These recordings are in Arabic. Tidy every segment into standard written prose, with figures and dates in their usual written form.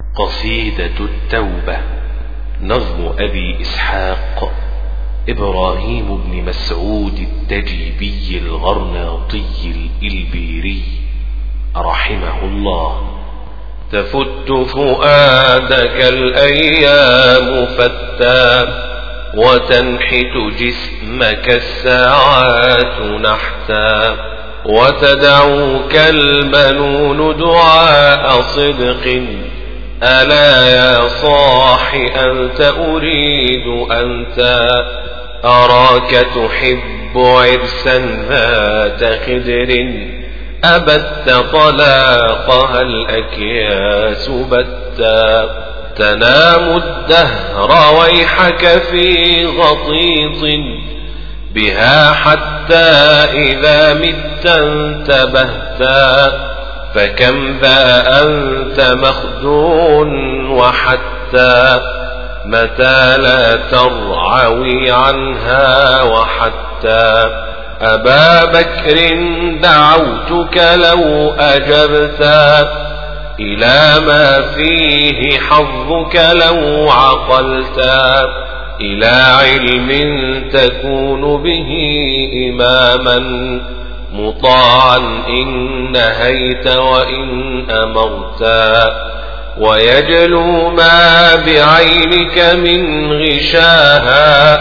قصيدة التوبة. نظم أبي إسحاق إبراهيم بن مسعود التجيبي الغرناطي الإلبيري رحمه الله. تفت فؤادك الأيام فتى، وتنحت جسمك الساعات نحتا، وتدعوك المنون دعاء صدق. ألا يا صاح أنت أريد أنت، أراك تحب عرسا ذات خدر، أبت طلاقها الأكياس بتا. تنام الدهر ويحك في غطيط بها حتى إذا مت انتبهتا، فكم ذا أنت مخدون وحتى متى لا ترعوي عنها وحتى. أبا بكر دعوتك لو أجبتا، إلى ما فيه حظك لو عقلتا، إلى علم تكون به إماما مطاعا إن نهيت وإن أمرتا، ويجلو ما بعينك من غشاها،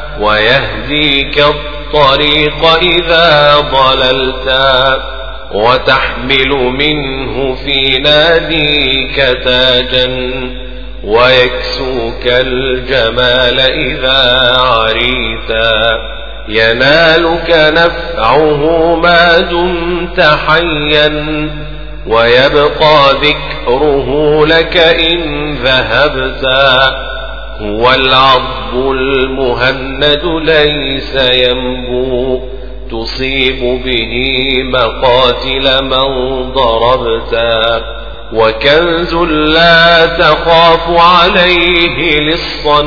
ويهديك الطريق إذا ضللتا، وتحمل منه في ناديك تاجا، ويكسوك الجمال إذا عريتا. ينالك نفعه ما دمت حيا، ويبقى ذكره لك إن ذهبتا. هو العض المهند ليس ينبو، تصيب به مقاتل من ضربتا. وكنز لا تخاف عليه لصا،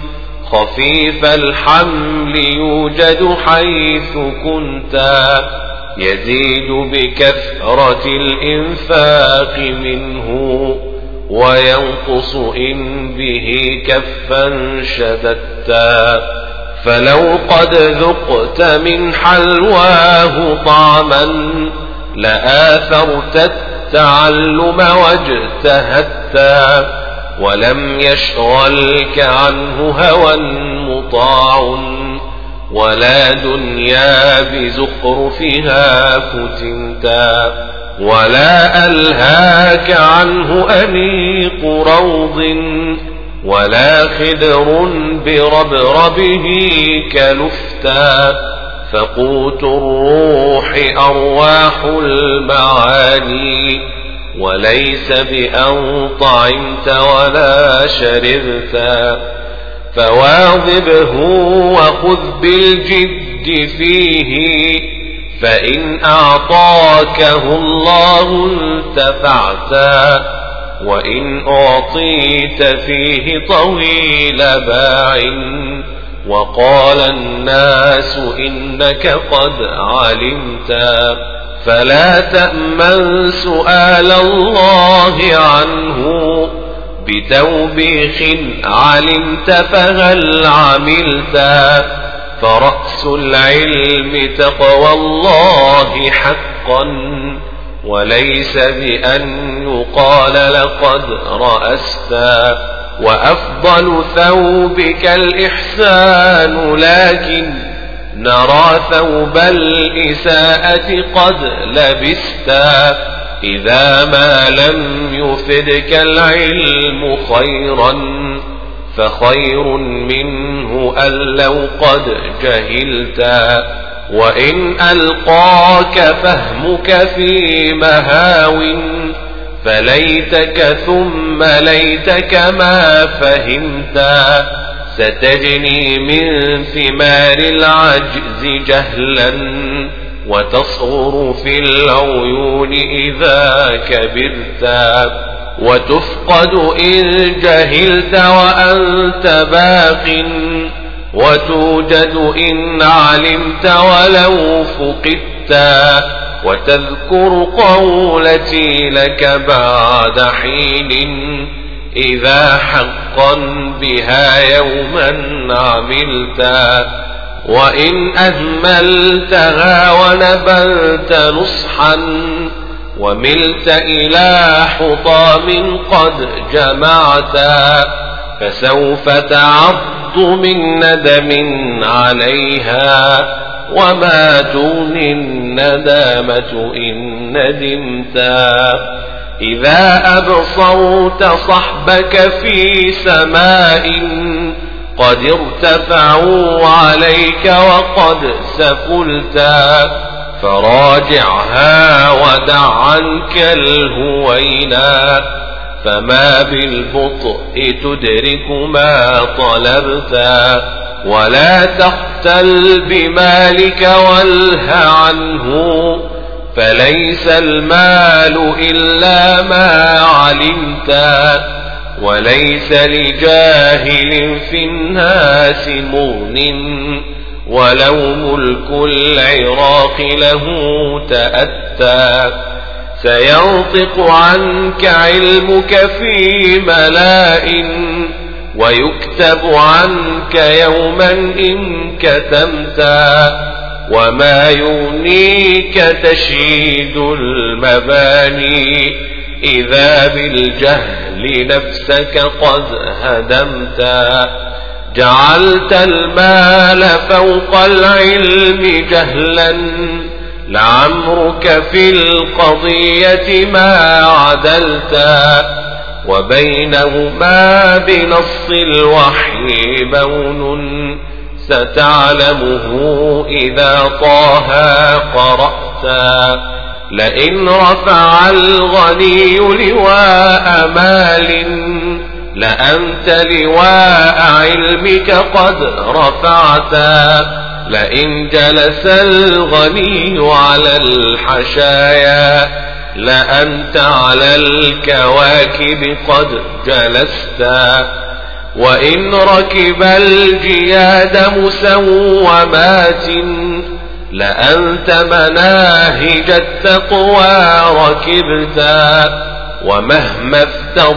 خفيف الحمل يوجد حيث كنتا، يزيد بكثرة الإنفاق منه، وينقص إن به كفا شددتا. فلو قد ذقت من حلواه طعما، لآثرت التعلم واجتهدتا، ولم يشغلك عنه هوى مطاع، ولا دنيا بزخرفها فتنتا. ولا ألهاك عنه أنيق روض، ولا خدر بربربه كلفتا. فقوت الروح أرواح المعاني، وليس بأن طعمت ولا شربتا. فواظبه وخذ بالجد فيه، فإن أعطاكه الله انتفعتا، وإن أعطيت فيه طويل باع، وقال الناس إنك قد علمتا. فلا تأمن سؤال الله عنه بتوبيخ علمت فهل عملتا. فرأس العلم تقوى الله حقا، وليس بأن يقال لقد رأستا. وأفضل ثوبك الإحسان، لكن نرى ثوب الإساءة قد لبستا. إذا ما لم يفدك العلم خيرا، فخير منه أن لو قد جهلتا. وإن ألقاك فهمك في مهاو، فليتك ثم ليتك ما فهمتا. ستجني من ثمار العجز جهلا، وتصغر في العيون إذا كبرتا. وتفقد إن جهلت وأنت باق، وتوجد إن علمت ولو فقدتا. وتذكر قولتي لك بعد حين، إذا حقا بها يوما عملتا. وإن أهملتها ونبلت نصحا وملت إلى حطام قد جمعتا، فسوف تعض من ندم عليها وما تغني الندامة إن ندمتا. إذا أبصرت صحبك في سماء قد ارتفعوا عليك وقد سفلتا، فراجعها ودع عنك الهوينا، فما بالبطء تدرك ما طلبتا. ولا تختل بمالك والها عنه، فليس المال إلا ما علمتا. وليس لجاهل في الناس مغن، ولو ملك العراق له تأتى. سينطق عنك علمك في ملاء، ويكتب عنك يوما إن كتمتا. وما يغنيك تشييد المباني إذا بالجهل نفسك قد هدمتا. جعلت المال فوق العلم جهلا، لعمرك في القضية ما عدلتا. وبينهما بنص الوحي بون، ستعلمه إذا طه قرأتا. لئن رفع الغني لواء مال، لأنت لواء علمك قد رفعتا. لئن جلس الغني على الحشايا، لأنت على الكواكب قد جلستا. وإن ركب الجياد مسومات، لأنت مناهج التقوى ركبتا. ومهما افتض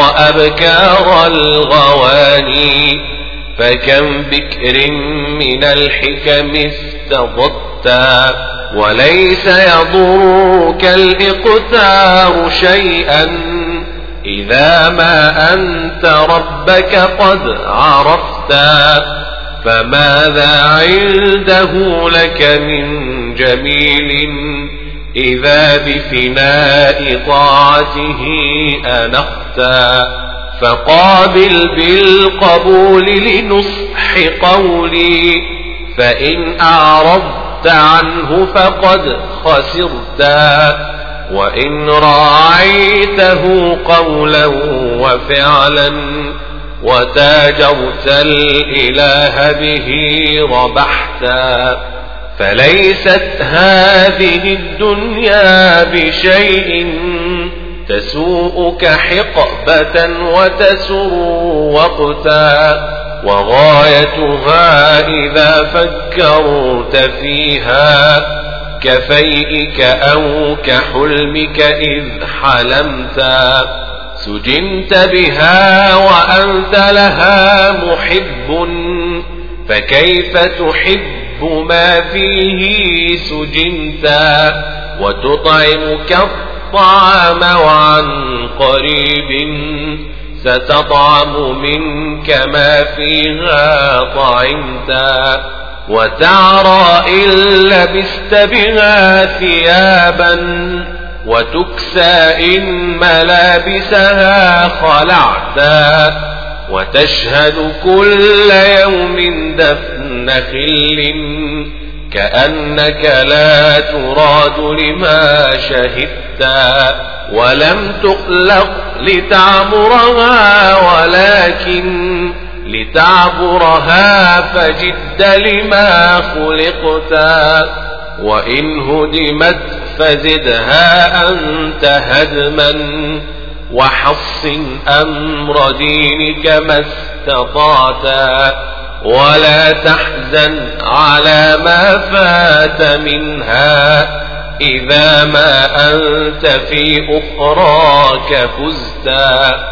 أبكار الغواني، فكم بكر من الحكم استضدتا. وليس يضرك الإقتار شيئا إذا ما أنت ربك قد عرفتا. فماذا عنده لك من جميل إذا بفناء طاعته أنختا. فقابل بالقبول لنصح قولي، فإن أعرضت عنه فقد خسرتا. وإن راعيته قولا وفعلا وتاجرت الإله به ربحتا. فليست هذه الدنيا بشيء تسوءك حقبة وتسر وقتا. وغايتها إذا فكرت فيها كفيئك أو كحلمك إذ حلمتا. سجنت بها وأنت لها محب، فكيف تحب ما فيه سجنتا. وتطعمك الطعام وعن قريب ستطعم منك ما فيها طعمتا. وتعرى إن لبست بها ثيابا، وتكسى إن ملابسها خلعتا. وتشهد كل يوم دفن خل، كأنك لا تراد لما شهدتا. ولم تخلق لتعبرها ولكن لتعبرها، فجد لما خلقتا. وإن هدمت فزدها أنت هدما، وحصن أمر دينك ما استطعتا. ولا تحزن على ما فات منها، إذا ما أنت في أخراك فزتا.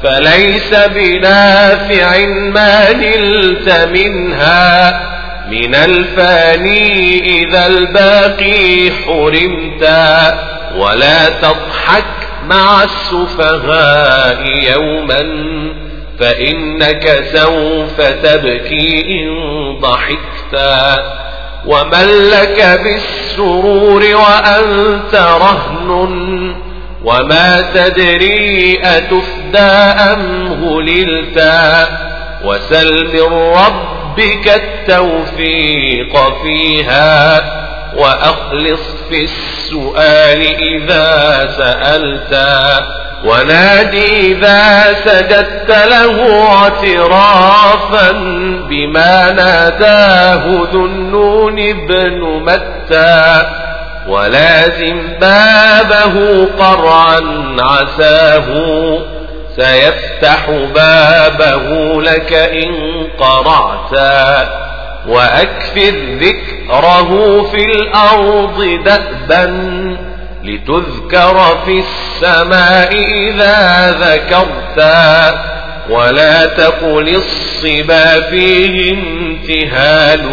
فليس بنافع ما نلت منها من الفاني إذا الباقي حرمتا. ولا تضحك مع السفهاء يوما فإنك سوف تبكي إن ضحكتا. ومن لك بالسرور وأنت رهن وما تدري أتفدى أم غللتا. وسل من ربك التوفيق فيها وأخلص في السؤال إذا سألتا. ونادي إذا سجدت له اعترافا بما ناداه ذو النون بن متى. ولازم بابه قرعا عساه سيفتح بابه لك إن قرعتا. وأكثر ذكره في الأرض دأبا لتذكر في السماء إذا ذكرتا. ولا تقل الصبا فيه امتهال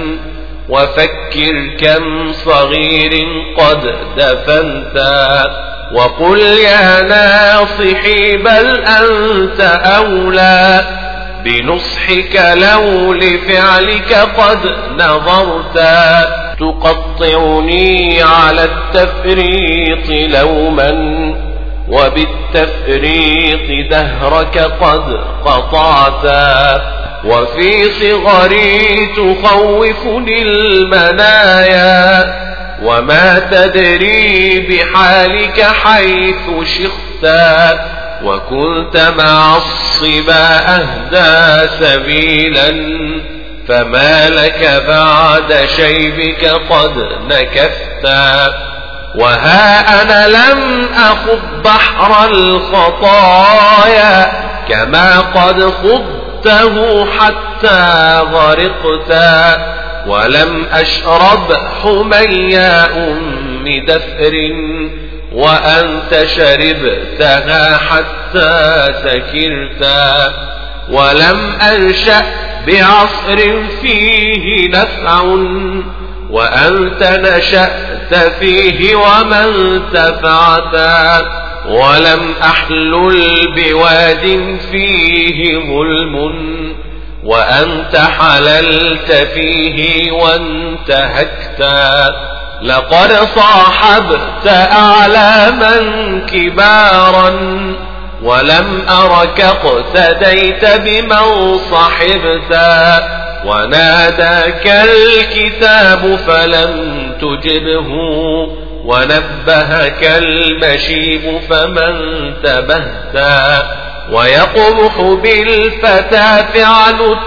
وفكر كم صغير قد دفنتا. وقل يا ناصحي بل أنت أولى بنصحك لو لفعلك قد نظرتا. تقطعني على التفريط لوما وبالتفريط دهرك قد قطعتا. وفي صغري تخوفني المنايا وما تدري بحالك حيث شختا. وكنت مع الصبا أهدى سبيلا فما لك بعد شيبك قد نكثتا. وها أنا لم أخض بحر الخطايا كما قد خضته حتى غرقتا. ولم أشرب حميا أم دفر وأنت شربتها حتى سكرتا. ولم أنشأ بعصر فيه نفع وأنت نشأت فيه ومن تفعتا. ولم أحلل بواد فيه ظلم وأنت حللت فيه وانتهكتا. لقد صاحبت أعلاما كبارا ولم أرك اقتديت بمن صحبتا. وناداك الكتاب فلم تجبه ونبهك المشيب فمن تبهتا. ويقبح بالفتى فعل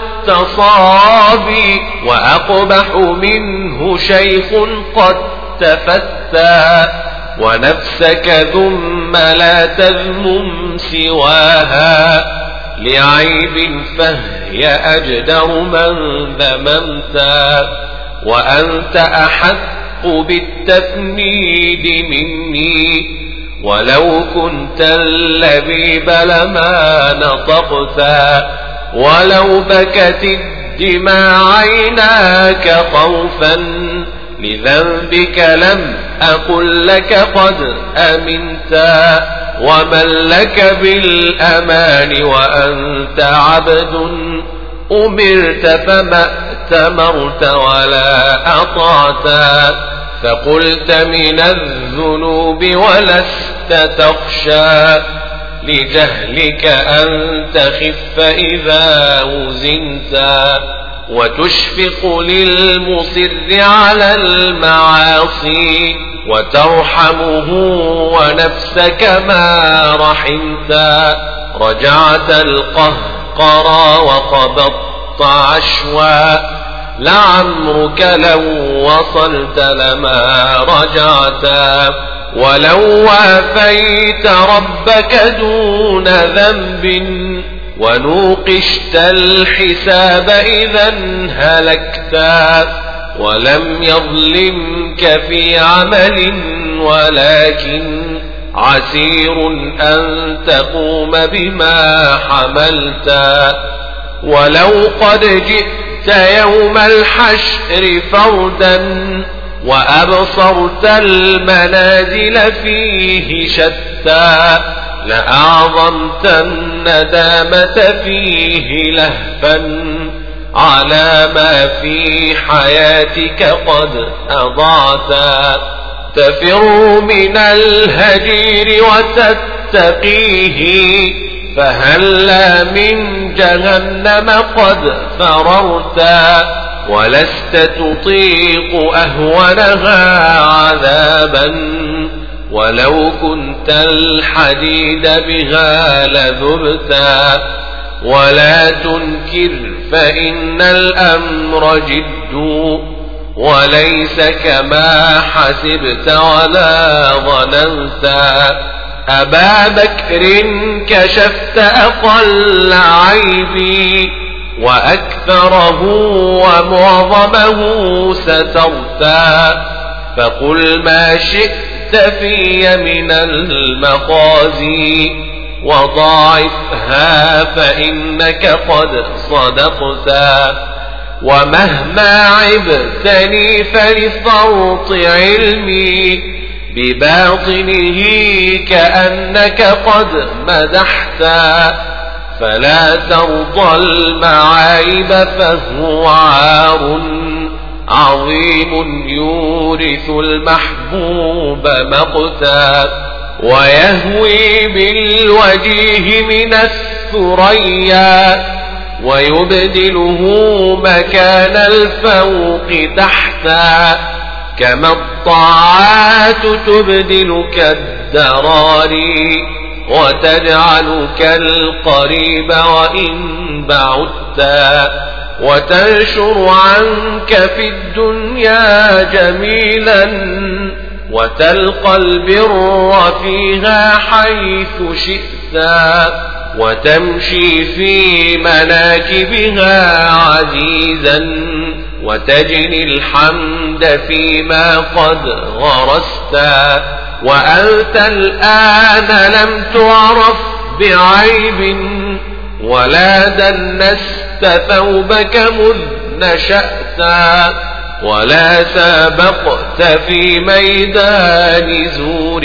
التصابي وأقبح منه شيخ قد تفتى. ونفسك ثم لا تذمم سواها لعيب فهي أجدر من ذممتا. وأنت أحق بالتفنيد مني ولو كنت اللبيب لما نطقتا. ولو بكت الدماء عيناك خوفا لذنبك لم أقل لك قد أمنتا. ومن لك بالأمان وأنت عبد أمرت فما ائتمرت ولا أطعتا. فقلت من الذنوب ولست تخشى لجهلك أن تخف إذا وزنتا. وتشفق للمصر على المعاصي وترحمه ونفسك ما رحمتا. رجعت القهقرى وقبضت عشوا لعمرك لو وصلت لما رجعتا. ولو وافيت ربك دون ذنب ونوقشت الحساب إذا هلكتا. ولم يظلمك في عمل ولكن عسير أن تقوم بما حملتا. ولو قد جئت يوم الحشر فردا وأبصرت المنازل فيه شتى لأعظمت الندامة فيه لهفا على ما في حياتك قد أضعتا. تفر من الهجير وتتقيه فهلا من جهنم قد فررتا ولست تطيق أهونها عذابا ولو كنت الحديد بها لذبتا. ولا تنكر فإن الأمر جد وليس كما حسبت ولا ظننتا. أبا بكر كشفت أقل عيبي وأكثره ومعظمه سترتا. فقل ما شئت في من المخازي وضاعفها فإنك قد صدقتا. ومهما عبتني فلفرط علمي بباطنه كأنك قد مدحتا. فلا ترضى المعايب فهو عار عظيم يورث المحبوب مقتا. ويهوي بالوجيه من الثريا ويبدله مكان الفوق تحتا. كما الطاعات تبدلك الدراري وتجعلك القريب وإن بعدتا. وتنشر عنك في الدنيا جميلا وتلقى البر فيها حيث شئتا. وتمشي في مناكبها عزيزا وتجني الحمد فيما قد غرستا. وأنت الآن لم تعرف بعيب ولا دنست ثوبك مذ نشأتا. ولا سابقت في ميدان زور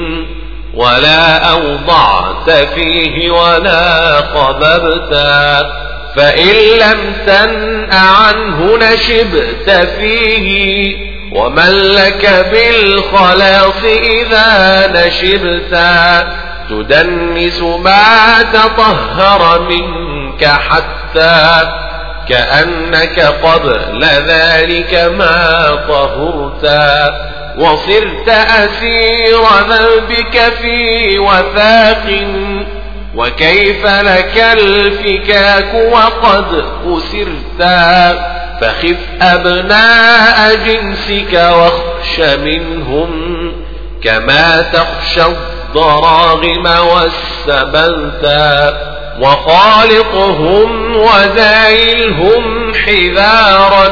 ولا أوضعت فيه ولا خببتا. فإن لم تنأ عنه نشبت فيه ومن لك بالخلاص إذا نشبتا. تدنس ما تطهر منك حتى كأنك قبل ذلك ما طهرتا. وصرت أسير ذنبك في وثاق وكيف لك الفكاك وقد أسرتا. فخف أبناء جنسك واخش منهم كما تخشى الضراغم والسبلتا. وخالقهم وزايلهم حذارا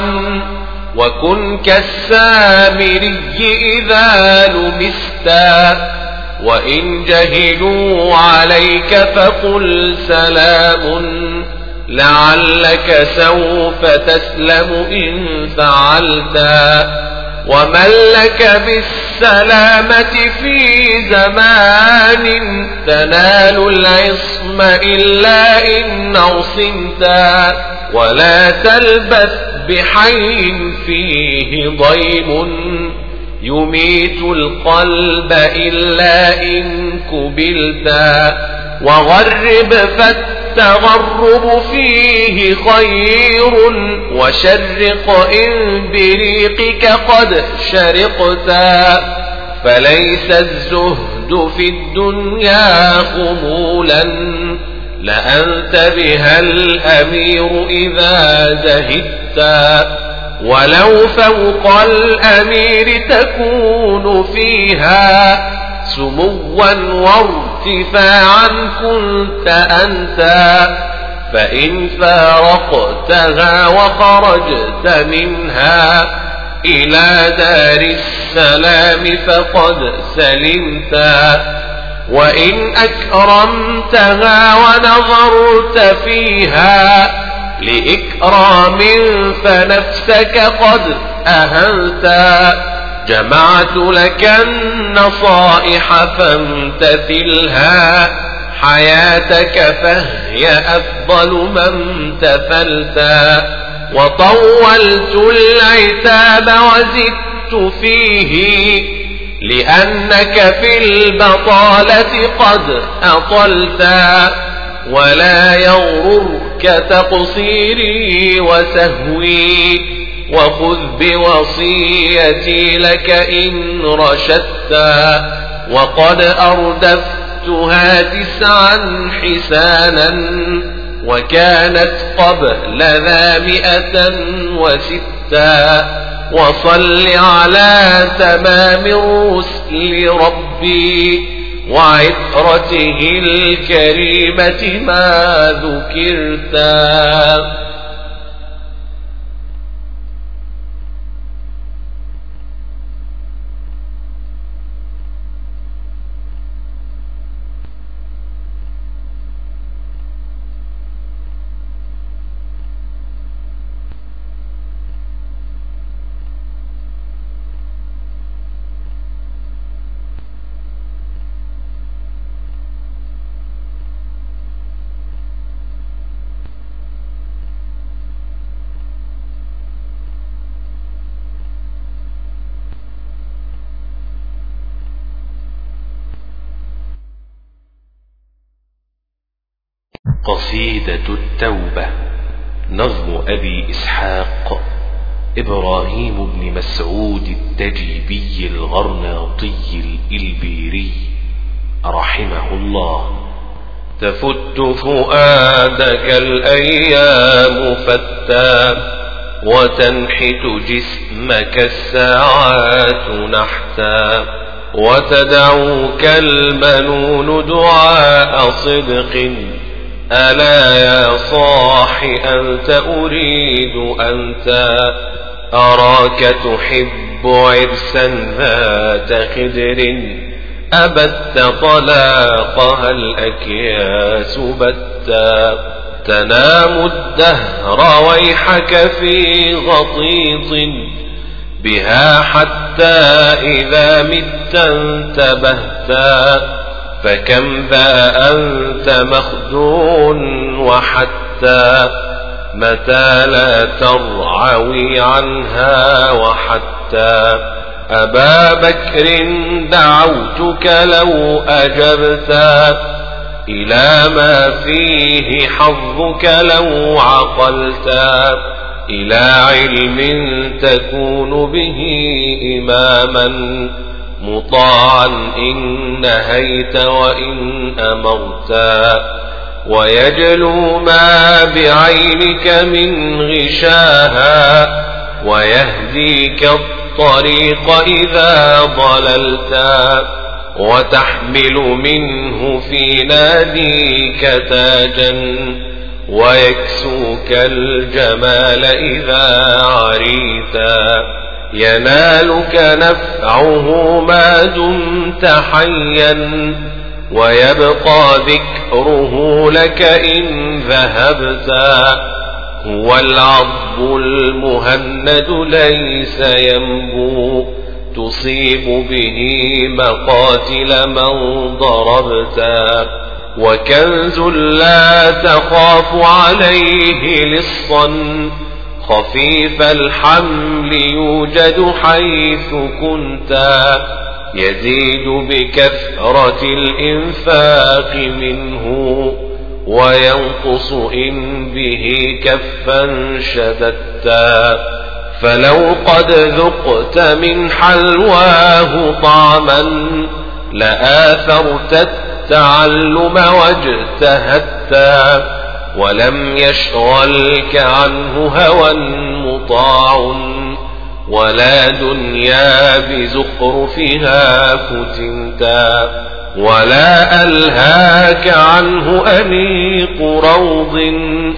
وكن كالسامري إذا لمستا. وإن جهلوا عليك فقل سلام لعلك سوف تسلم إن فعلتا. ومن لك بالسلامة في زمان تنال العصم إلا إن عصمتا. ولا تلبث بحي فيه ضيم يميت القلب إلا إن كبلتا. وغرب فالتغرب فيه خير وشرق إن بريقك قد شرقتا. فليس الزهد في الدنيا خمولا لأنت بها الأمير إذا زهدتا. ولو فوق الأمير تكون فيها سموا وارتفاعا كنت أنت. فإن فارقتها وخرجت منها إلى دار السلام فقد سلمتا وإن أكرمتها ونظرت فيها لإكرام فنفسك قد أهنتا جمعت لك النصائح فامتثلها حياتك فهي أفضل ما امتثلتا وطولت العتاب وزدت فيه لأنك في البطالة قد أطلتا ولا يغررك تقصيري وسهوي وخذ بوصيتي لك إن رشدتا وقد أردفتها 9 حسانا وكانت قبل ذا 106 وصل على تمام الرسل ربي وعترته الكريمة ما ذكرتا. قصيدة التوبة نظم أبي إسحاق إبراهيم بن مسعود التجيبي الغرناطي الإلبيري رحمه الله. تفت فؤادك الأيام فتى وتنحت جسمك الساعات نحتا وتدعوك المنون دعاء صدق ألا يا صاح أنت أريد أنت أراك تحب عرسا ذات خدر أبت طلاقها الأكياس بتا تنام الدهر ويحك في غطيط بها حتى إذا مت انتبهتا فكم ذا أنت مخدون وحتى متى لا ترعوي عنها وحتى أبا بكر دعوتك لو أجبتا إلى ما فيه حظك لو عقلتا إلى علم تكون به إماما مطاعا إن نهيت وإن أمرتا ويجلو ما بعينك من غشاها ويهديك الطريق إذا ضللتا وتحمل منه في ناديك تاجا ويكسوك الجمال إذا عريتا ينالك نفعه ما دمت حيا ويبقى ذكره لك إن ذهبتا هو العضب المهند ليس ينبو تصيب به مقاتل من ضربتا وكنز لا تخاف عليه لصا خفيف الحمل يوجد حيث كنتا يزيد بكثرة الإنفاق منه وينقص إن به كفا شددتا فلو قد ذقت من حلواه طعما لآثرت التعلم واجتهدتا ولم يشغلك عنه هوى مطاع ولا دنيا بزخرفها فتنتا ولا ألهاك عنه أنيق روض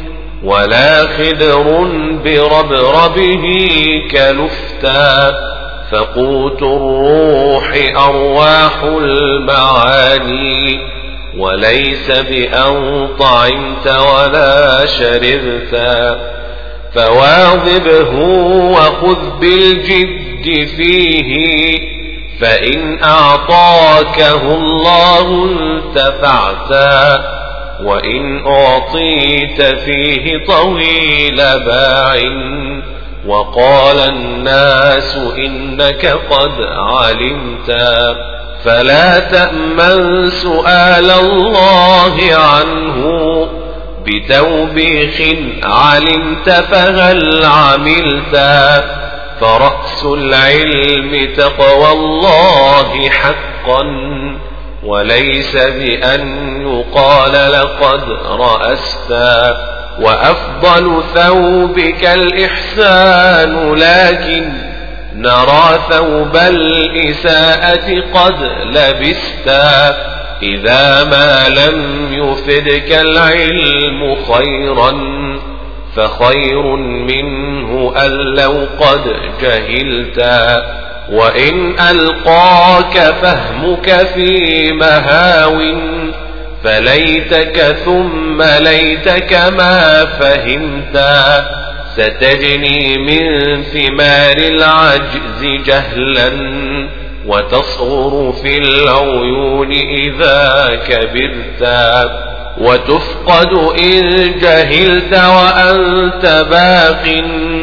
ولا خدر بربربه كلفتا، فقوت الروح أرواح المعاني، وليس بأن طعمت ولا شربتا. فواظبه وخذ بالجد فيه، فإن أعطاكه الله انتفعتا، وإن أعطيت فيه طويل باع وقال الناس إنك قد علمتا. فلا تأمن سؤال الله عنه بتوبيخ علمت فهل عملتا. فرأس العلم تقوى الله حقا، وليس بأن يقال لقد رأستا. وأفضل ثوبك الإحسان، لكن نرى ثوب الإساءة قد لبستا. إذا ما لم يفدك العلم خيرا، فخير منه أن لو قد جهلتا. وإن ألقاك فهمك في مهاو، فليتك ثم ليتك ما فهمتا. ستجني من ثمار العجز جهلا، وتصغر في العيون إذا كبرتا. وتفقد إن جهلت وأنت باق،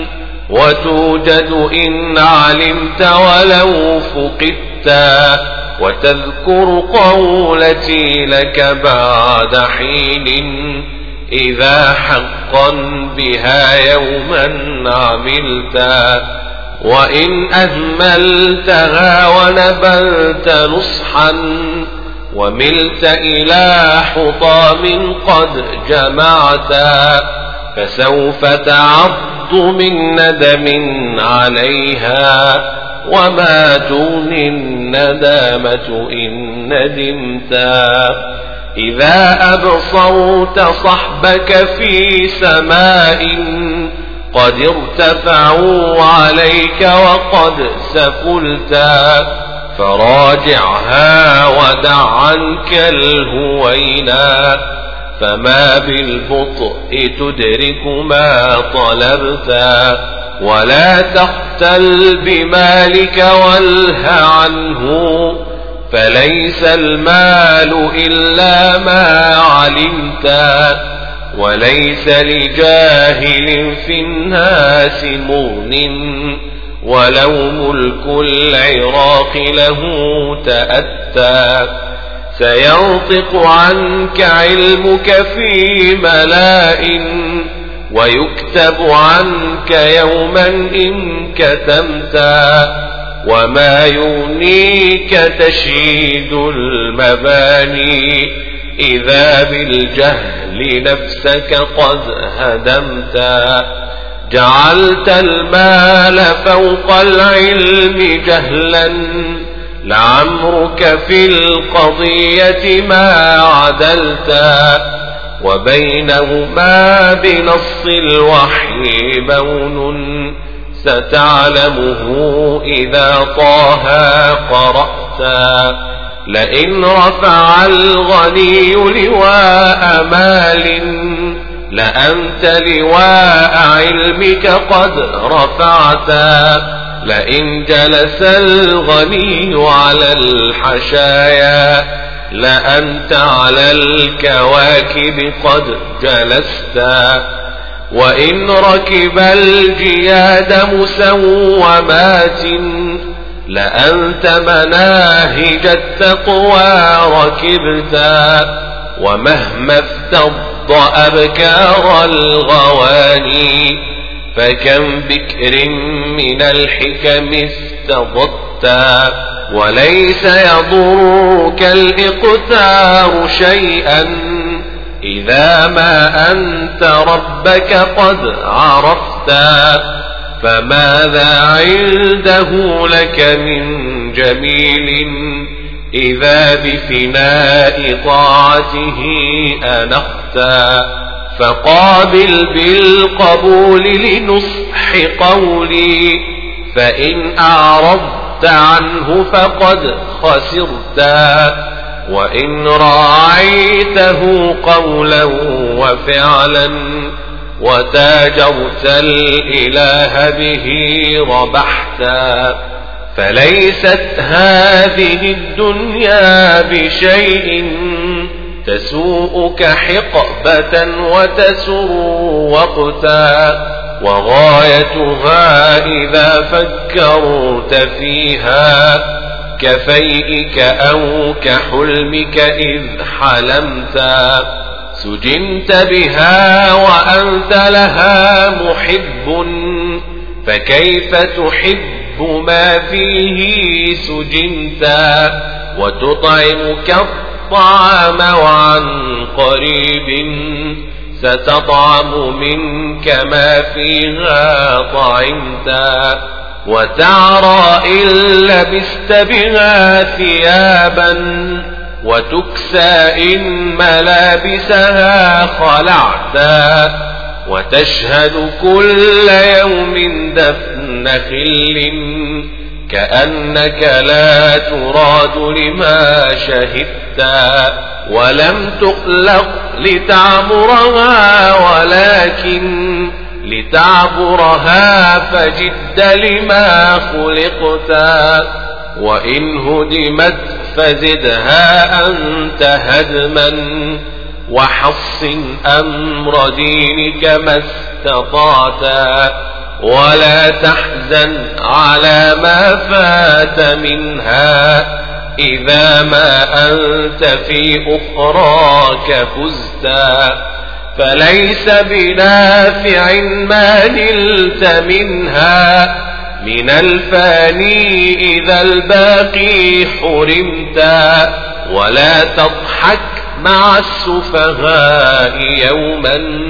وتوجد إن علمت ولو فقدتا. وتذكر قولتي لك بعد حين، إذا حقا بها يوما عملتا. وإن أهملتها ونبلت نصحا، وملت إلى حطام قد جمعتا، فسوف تعض من ندم عليها، وما تغني الندامة إن ندمتا. إذا أبصرت صحبك في سماء، قد ارتفعوا عليك وقد سفلتا، فراجعها ودع عنك الهوينا، فما بالبطء تدرك ما طلبتا. ولا تختل بمالك والها عنه، فليس المال إلا ما علمتا. وليس لجاهل في الناس مغن، ولو ملك العراق له تأتى. سينطق عنك علمك في ملاء، ويكتب عنك يوما إن كتمتا. وما يغنيك تشييد المباني، إذا بالجهل نفسك قد هدمتا. جعلت المال فوق العلم جهلا، لعمرك في القضية ما عدلتا. وبينهما بنص الوحي بون، ستعلمه إذا طه قرأتا. لئن رفع الغني لواء مال، لأنت لواء علمك قد رفعتا. لئن جلس الغني على الحشايا، لأنت على الكواكب قد جلستا. وإن ركب الجياد مسومات، لأنت مناهج التقوى ركبتا. ومهما افتض أبكار الغواني، فكم بكر من الحكم استضدتا. وليس يضرك الإقتار شيئا، إذا ما أنت ربك قد عرفتا. فماذا عنده لك من جميل، إذا بفناء طاعته أنختا. فقابل بالقبول لنصح قولي، فإن أعرضت عنه فقد خسرتا، وإن راعيته قولا وفعلا وتاجرت الإله به ربحتا. فليست هذه الدنيا بشيء تسوءك حقبة وتسر وقتا، وغايتها إذا فكرت فيها كفيئك أو كحلمك إذ حلمتا. سجنت بها وأنت لها محب، فكيف تحب ما فيه سجنتا، وتطعمك الطعام وعن قريب ستطعم منك ما فيها طعمتا. وتعرى إن لبست بها ثيابا، وتكسى إن ملابسها خلعتا. وتشهد كل يوم دفن خل، كأنك لا تراد لما شهدتا. ولم تخلق لتعبرها ولكن لتعبرها، فجد لما خلقتا. وإن هدمت فزدها أنت هدما، وحصن أمر دينك ما استطعتا. ولا تحزن على ما فات منها، إذا ما أنت في أخراك فزتا. فليس بنافع ما نلت منها، من الفاني إذا الباقي حرمتا. ولا تضحك مع السفهاء يوما،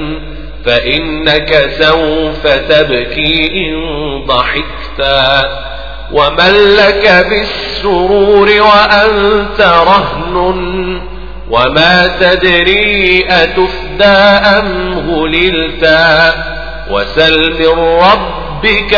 فإنك سوف تبكي إن ضحكتا. ومن لك بالسرور وأنت رهن، وما تدري أتفدى أم هللتا. وسل من ربك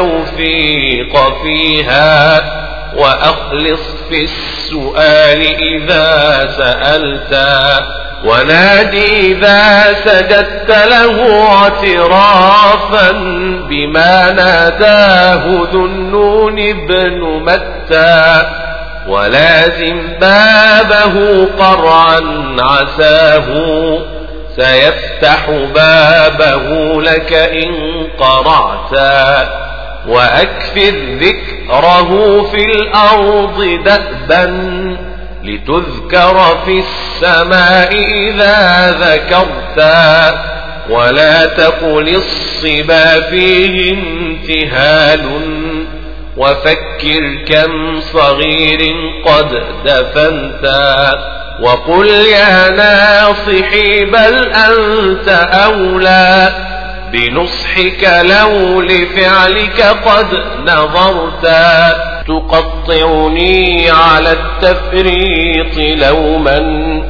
التوفيق فيها، وأخلص في السؤال إذا سألتا. ونادي إذا سجدت له اعترافا بما ناداه ذو النون بن متى. ولازم بابه قرعا عساه، سيفتح بابه لك إن قرعتا. وأكثر ذكره في الأرض دأبا، لتذكر في السماء إذا ذكرتا. ولا تقل الصبا فيه امتهال، وفكر كم صغير قد دفنتا. وقل يا ناصحي بل أنت أولى، بنصحك لو لفعلك قد نظرتا. تقطعني على التفريط لوما،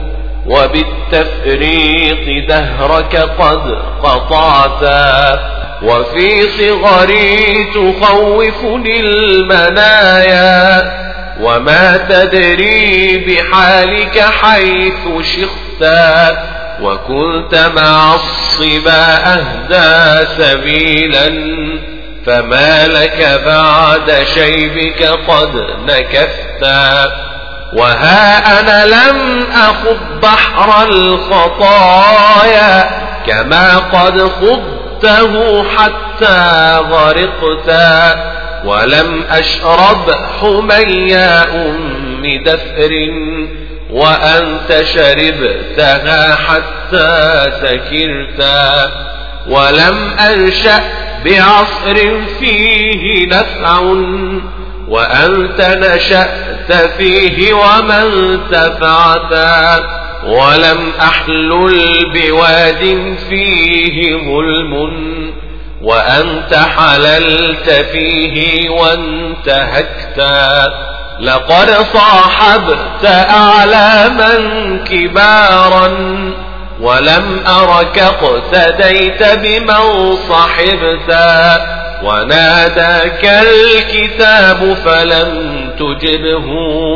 وبالتفريط دهرك قد قطعتا. وفي صغري تخوفني المنايا، وما تدري بحالك حيث شختا. وكنت مع الصبا أهدى سبيلا، فما لك بعد شيبك قد نكثتا. وها أنا لم أخض بحر الخطايا، كما قد خضته حتى غرقتا. ولم أشرب حميا أم دفر، وأنت شربتها حتى سكرتا. ولم أنشأ بعصر فيه نفع، وأنت نشأت فيه وما انتفعتا. ولم أحلل بواد فيه ظلم، وأنت حللت فيه وانتهكتا. لقد صاحبت أعلاما كبارا، ولم أرك اقتديت بمن صحبتا، وناداك الكتاب فلم تجبه،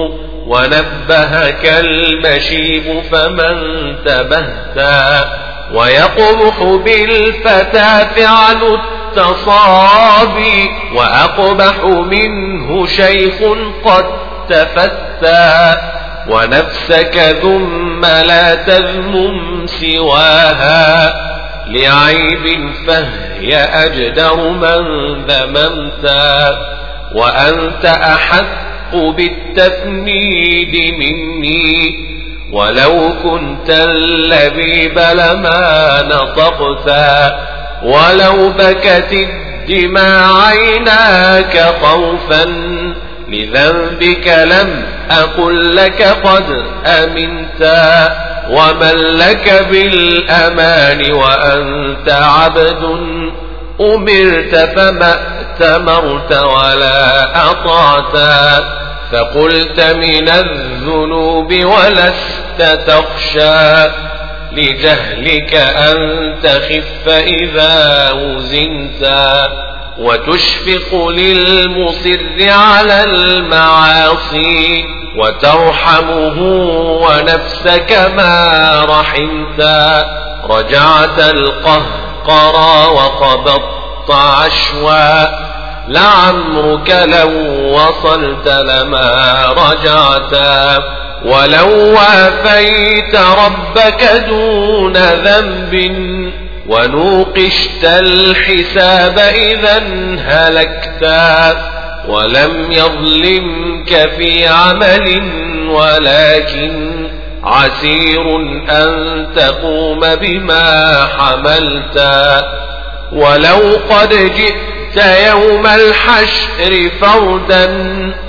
ونبهك المشيب فمن تبهتا، ويقبح بالفتى فعل التصابي، وأقبح منه شيخ قد تفتى، ونفسك ثم لا تذمم سواها، لعيب فهي أجدر من ذممتا، وأنت أحق بالتفنيد مني، ولو كنت اللبيب لما نطقتا، ولو بكت الدماء عيناك خوفا لذنبك لم أقل لك قد أمنتا، ومن لك بالأمان وأنت عبد أمرت فما ائتمرت ولا أطعتا، فقلت من الذنوب ولست تخشى لجهلك أن تخف إذا وزنتا، وتشفق للمصر على المعاصي وترحمه ونفسك ما رحمتا، رجعت القهقرى وقبضت عشوا لعمرك لو وصلت لما رجعتا، ولو وافيت ربك دون ذنب ونوقشت الحساب إذا هلكتا، ولم يظلمك في عمل ولكن عسير أن تقوم بما حملتا، ولو قد جئت يوم الحشر فردا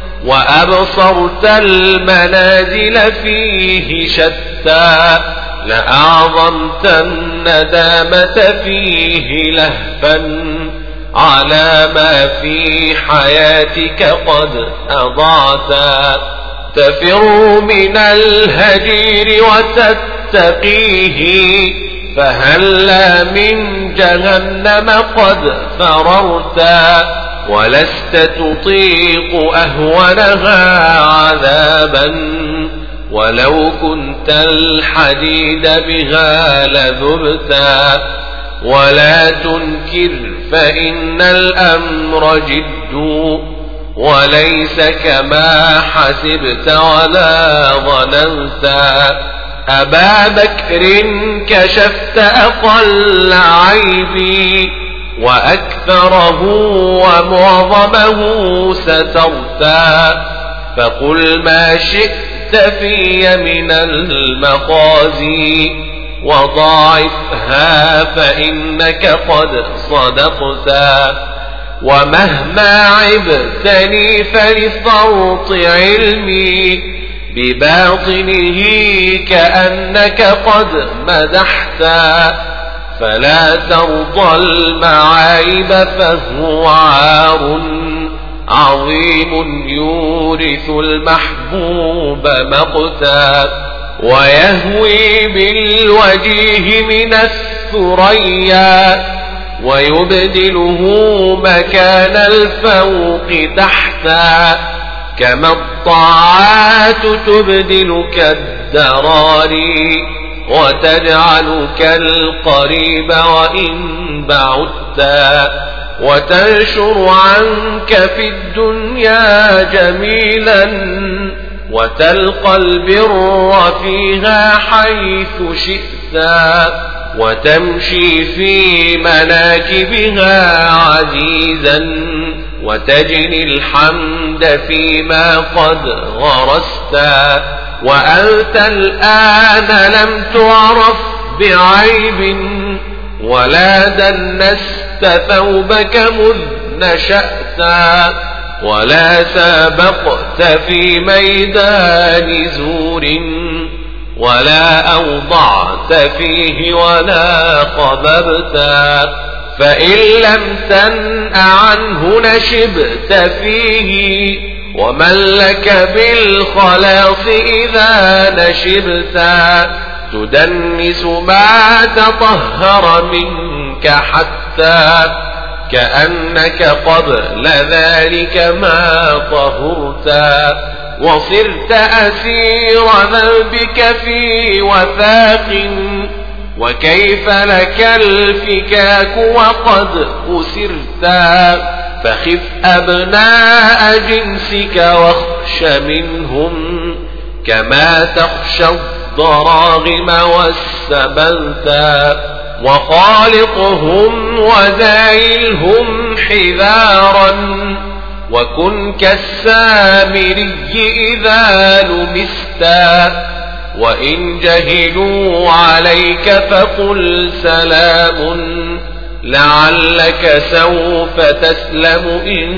وأبصرت المنازل فيه شتى، لأعظمت الندامة فيه لهفا على ما في حياتك قد أضعتا، تفر من الهجير وتتقيه فهلا من جهنم قد فررتا، ولست تطيق أهونها عذابا ولو كنت الحديد بها لذبتا، ولا تنكر فإن الأمر جد وليس كما حسبت ولا ظننتا، أبا بكر كشفت أقل عيبي وأكثره ومعظمه سترتا، فقل ما شئت في من المخازي وضاعفها فإنك قد صدقتا، ومهما عبتني فلفرط علمي بباطنه كأنك قد مدحتا، فلا ترضى المعايب فهو عار عظيم يورث المحبوب مقتا، ويهوي بالوجيه من الثريا ويبدله مكان الفوق تحتا، كما الطاعات تبدلك الدراري وتجعلك القريب وإن بعدتا، وتنشر عنك في الدنيا جميلا وتلقى البر فيها حيث شئتا، وتمشي في مناكبها عزيزا وتجني الحمد فيما قد غرستا، وأنت الآن لم تعرف بعيب ولا دنست ثوبك مذ نشأتا، ولا سابقت في ميدان زور ولا أوضعت فيه ولا خببتا، فإن لم تنأ عنه نشبت فيه ومن لك بالخلاص إذا نشبتا، تدنس ما تطهر منك حتى كأنك قبل ذلك ما طهرتا وصرت أسير ذنبك في وثاق وكيف لك الفكاك وقد أسرتا فخف أبناء جنسك واخش منهم كما تخشى الضراغم والسبلتا وخالقهم وزايلهم حذارا وكن كالسامري إذا لمستا وإن جهلوا عليك فقل سلام لعلك سوف تسلم إن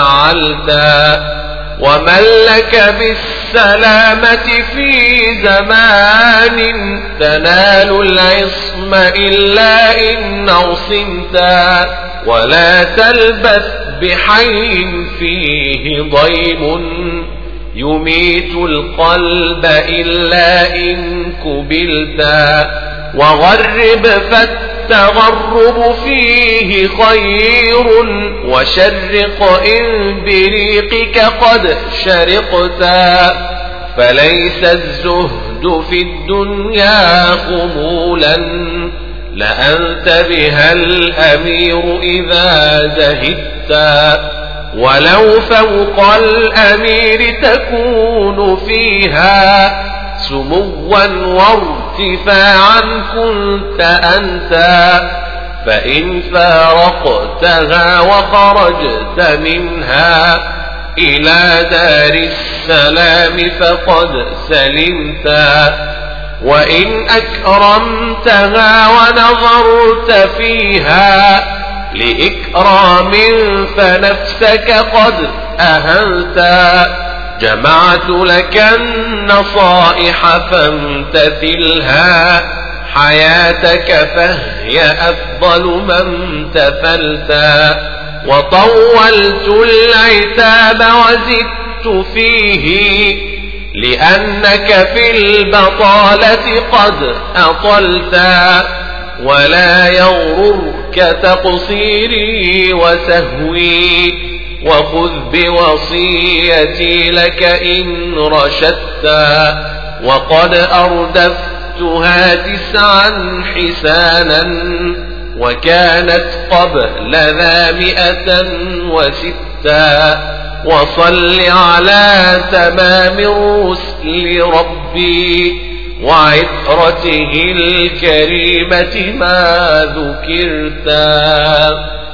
فعلتا ومن لك بالسلامة في زمان تنال العصم إلا إن عصمتا ولا تلبث بحي فيه ضيم يميت القلب إلا إن كبلتا وغرب فالتغرب فيه خير وشرق إن بريقك قد شرقتا فليس الزهد في الدنيا خمولا لأنت بها الأمير إذا زهدتا ولو فوق الأمير تكون فيها سموا وارتفاعا كنت أنت فإن فارقتها وخرجت منها إلى دار السلام فقد سلمتا وإن أكرمتها ونظرت فيها لإكرام فنفسك قد أهنتا جمعت لك النصائح فامتثلها حياتك فهي أفضل من تفلتا وطولت العتاب وزدت فيه لأنك في البطالة قد أطلتا ولا يغررك تقصيري وسهوي وخذ بوصيتي لك إن رشدتا وقد أردفتها 9 حسانا وكانت قبل ذا 106 وصل على تمام الرسل ربي وعترته الكريمة ما ذكرتا